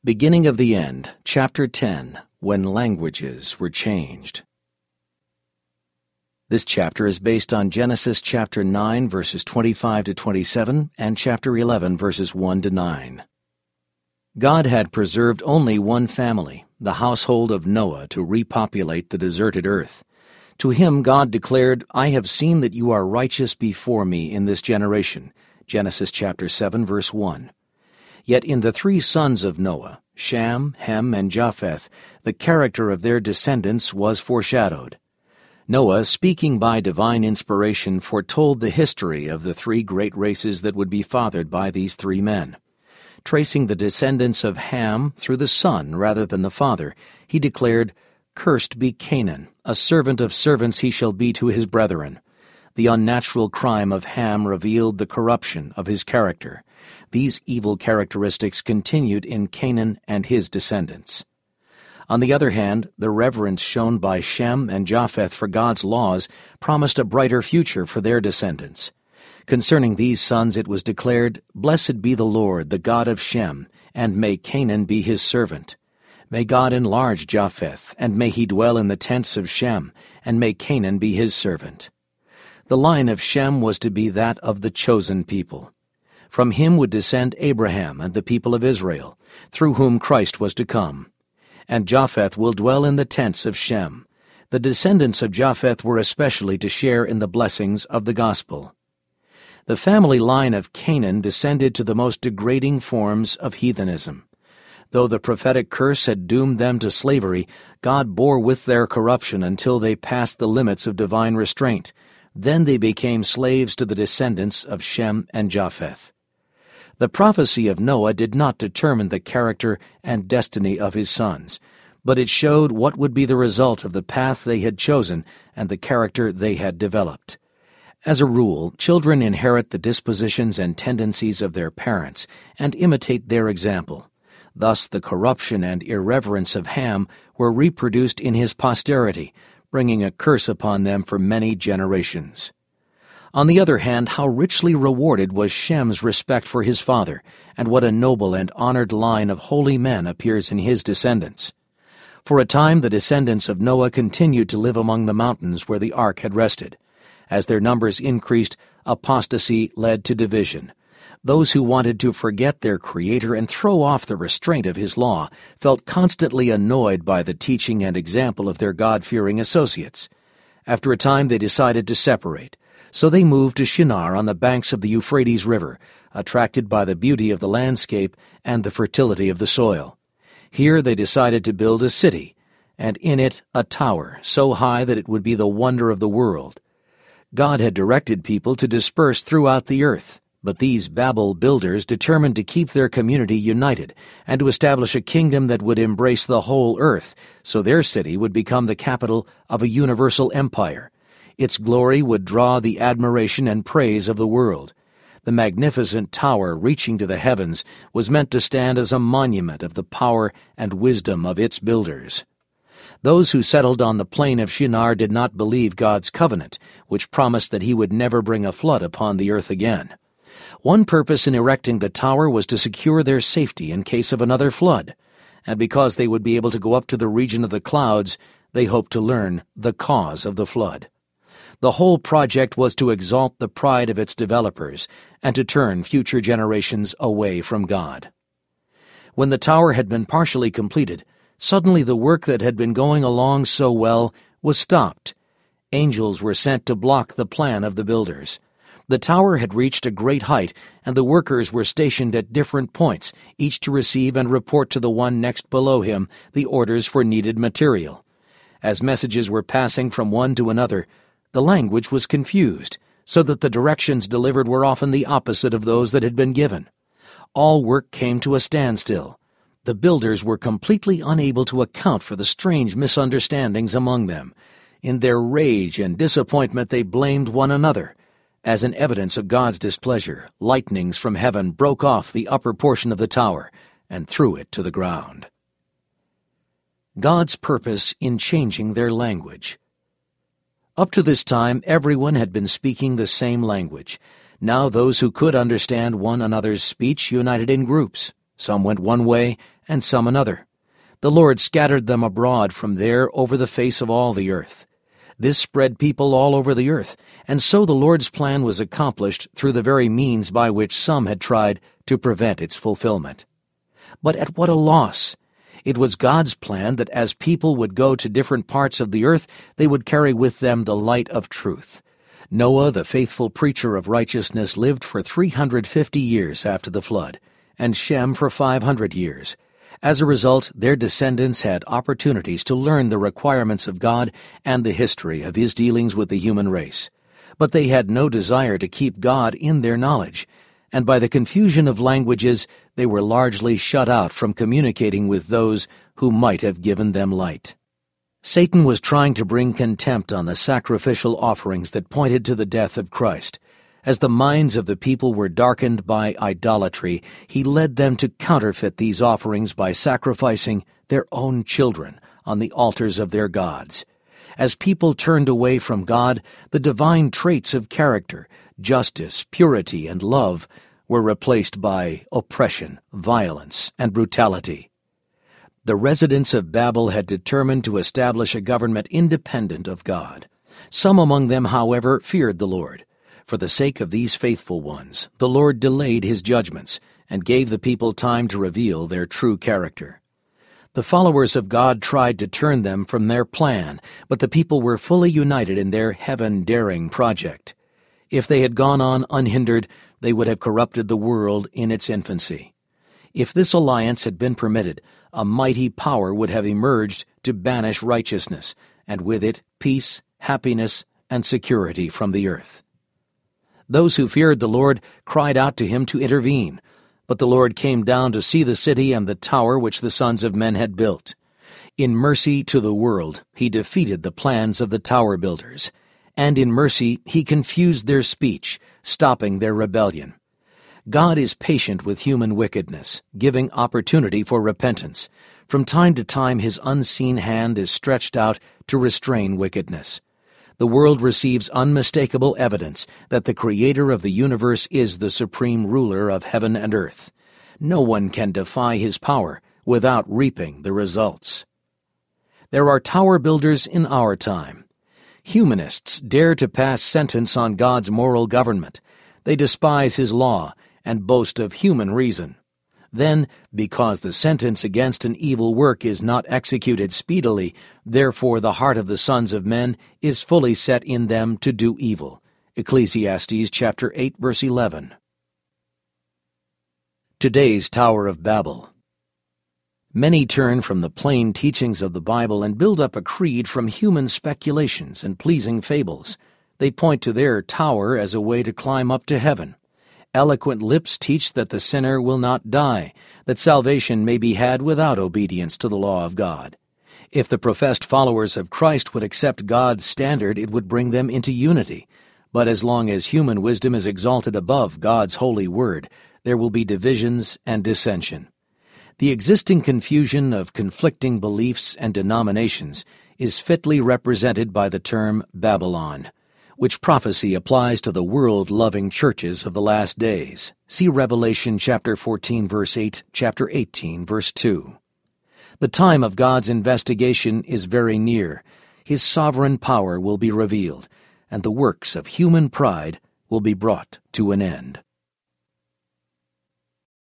Beginning of the End, Chapter 10, When Languages Were Changed. This chapter is based on Genesis chapter 9, verses 25 to 27, and chapter 11, verses 1 to 9. God had preserved only one family, the household of Noah, to repopulate the deserted earth. To him God declared, "I have seen that you are righteous before me in this generation." Genesis chapter 7, verse 1. Yet in the three sons of Noah, Shem, Ham, and Japheth, the character of their descendants was foreshadowed. Noah, speaking by divine inspiration, foretold the history of the three great races that would be fathered by these three men. Tracing the descendants of Ham through the son rather than the father, he declared, "Cursed be Canaan, a servant of servants he shall be to his brethren." The unnatural crime of Ham revealed the corruption of his character. These evil characteristics continued in Canaan and his descendants. On the other hand, the reverence shown by Shem and Japheth for God's laws promised a brighter future for their descendants. Concerning these sons it was declared, "Blessed be the Lord, the God of Shem, and may Canaan be his servant. May God enlarge Japheth, and may he dwell in the tents of Shem, and may Canaan be his servant." The line of Shem was to be that of the chosen people. From him would descend Abraham and the people of Israel, through whom Christ was to come. And Japheth will dwell in the tents of Shem. The descendants of Japheth were especially to share in the blessings of the gospel. The family line of Canaan descended to the most degrading forms of heathenism. Though the prophetic curse had doomed them to slavery, God bore with their corruption until they passed the limits of divine restraint. Then they became slaves to the descendants of Shem and Japheth. The prophecy of Noah did not determine the character and destiny of his sons, but it showed what would be the result of the path they had chosen and the character they had developed. As a rule, children inherit the dispositions and tendencies of their parents and imitate their example. Thus the corruption and irreverence of Ham were reproduced in his posterity, bringing a curse upon them for many generations. On the other hand, how richly rewarded was Shem's respect for his father, and what a noble and honored line of holy men appears in his descendants. For a time the descendants of Noah continued to live among the mountains where the ark had rested. As their numbers increased, apostasy led to division. Those who wanted to forget their Creator and throw off the restraint of His law felt constantly annoyed by the teaching and example of their God-fearing associates. After a time they decided to separate, so they moved to Shinar on the banks of the Euphrates River, attracted by the beauty of the landscape and the fertility of the soil. Here they decided to build a city, and in it a tower so high that it would be the wonder of the world. God had directed people to disperse throughout the earth, but these Babel builders determined to keep their community united and to establish a kingdom that would embrace the whole earth, so their city would become the capital of a universal empire. Its glory would draw the admiration and praise of the world. The magnificent tower reaching to the heavens was meant to stand as a monument of the power and wisdom of its builders. Those who settled on the plain of Shinar did not believe God's covenant, which promised that He would never bring a flood upon the earth again. One purpose in erecting the tower was to secure their safety in case of another flood, and because they would be able to go up to the region of the clouds, they hoped to learn the cause of the flood. The whole project was to exalt the pride of its developers and to turn future generations away from God. When the tower had been partially completed, suddenly the work that had been going along so well was stopped. Angels were sent to block the plan of the builders. The tower had reached a great height, and the workers were stationed at different points, each to receive and report to the one next below him the orders for needed material. As messages were passing from one to another, the language was confused, so that the directions delivered were often the opposite of those that had been given. All work came to a standstill. The builders were completely unable to account for the strange misunderstandings among them. In their rage and disappointment they blamed one another. As an evidence of God's displeasure, lightnings from heaven broke off the upper portion of the tower and threw it to the ground. God's purpose in changing their language. Up to this time, everyone had been speaking the same language. Now those who could understand one another's speech united in groups. Some went one way, and some another. The Lord scattered them abroad from there over the face of all the earth. This spread people all over the earth, and so the Lord's plan was accomplished through the very means by which some had tried to prevent its fulfillment. But at what a loss! It was God's plan that as people would go to different parts of the earth, they would carry with them the light of truth. Noah, the faithful preacher of righteousness, lived for 350 years after the flood, and Shem for 500 years. As a result, their descendants had opportunities to learn the requirements of God and the history of His dealings with the human race. But they had no desire to keep God in their knowledge, and by the confusion of languages, they were largely shut out from communicating with those who might have given them light. Satan was trying to bring contempt on the sacrificial offerings that pointed to the death of Christ. As the minds of the people were darkened by idolatry, he led them to counterfeit these offerings by sacrificing their own children on the altars of their gods. As people turned away from God, the divine traits of character, justice, purity, and love were replaced by oppression, violence, and brutality. The residents of Babel had determined to establish a government independent of God. Some among them, however, feared the Lord. For the sake of these faithful ones, the Lord delayed His judgments and gave the people time to reveal their true character. The followers of God tried to turn them from their plan, but the people were fully united in their heaven-daring project. If they had gone on unhindered, they would have corrupted the world in its infancy. If this alliance had been permitted, a mighty power would have emerged to banish righteousness, and with it peace, happiness, and security from the earth. Those who feared the Lord cried out to Him to intervene, but the Lord came down to see the city and the tower which the sons of men had built. In mercy to the world, He defeated the plans of the tower builders, and in mercy He confused their speech, stopping their rebellion. God is patient with human wickedness, giving opportunity for repentance. From time to time His unseen hand is stretched out to restrain wickedness. The world receives unmistakable evidence that the Creator of the universe is the supreme ruler of heaven and earth. No one can defy His power without reaping the results. There are tower builders in our time. Humanists dare to pass sentence on God's moral government. They despise His law and boast of human reason. Then, because the sentence against an evil work is not executed speedily, therefore the heart of the sons of men is fully set in them to do evil. Ecclesiastes chapter 8, verse 11. Today's Tower of Babel. Many turn from the plain teachings of the Bible and build up a creed from human speculations and pleasing fables. They point to their tower as a way to climb up to heaven. Eloquent lips teach that the sinner will not die, that salvation may be had without obedience to the law of God. If the professed followers of Christ would accept God's standard, it would bring them into unity. But as long as human wisdom is exalted above God's holy word, there will be divisions and dissension. The existing confusion of conflicting beliefs and denominations is fitly represented by the term Babylon, which prophecy applies to the world-loving churches of the last days. See Revelation chapter 14, verse 8, chapter 18, verse 2. The time of God's investigation is very near. His sovereign power will be revealed, and the works of human pride will be brought to an end.